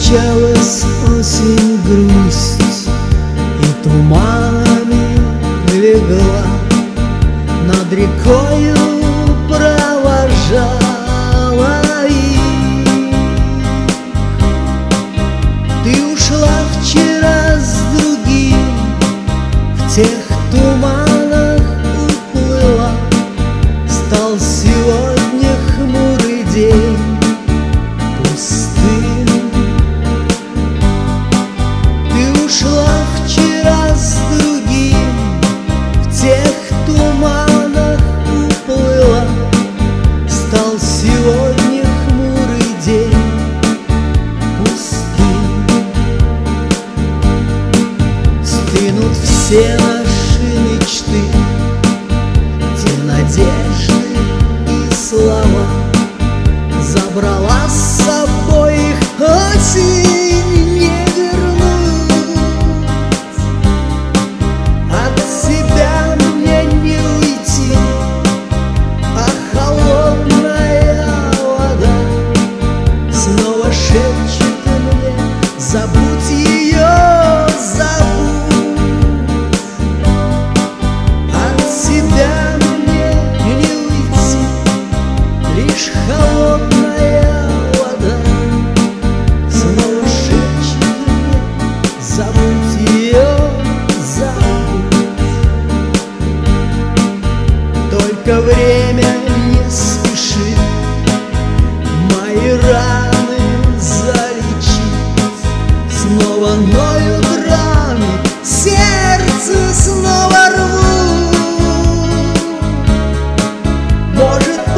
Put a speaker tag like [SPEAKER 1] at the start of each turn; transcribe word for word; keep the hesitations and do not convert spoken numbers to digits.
[SPEAKER 1] Встречалась осень, грусть и туманами легла, над рекою провожала их. Ты ушла вчера с другим, в тех туманах уплыла. Стал сегодня хмурый день, ушла вчера с другим, в тех туманах уплыла. Стал сегодня хмурый день, пустым. Стынут все наши мечты, те надежды и слова. Забрала с собой их осень. Шепчет мне: забудь ее, забудь. От себя мне не уйти, лишь холодная вода снова шепчет мне: забудь ее, забудь. Только время не спешит мои раны снова ноют раны, сердце снова рвут. Может,